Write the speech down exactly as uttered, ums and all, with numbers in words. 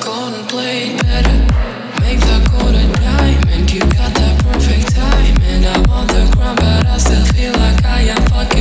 couldn't play it better. Make the gold a diamond. You got that perfect time. And I'm on the ground, but I still feel like I am fucking.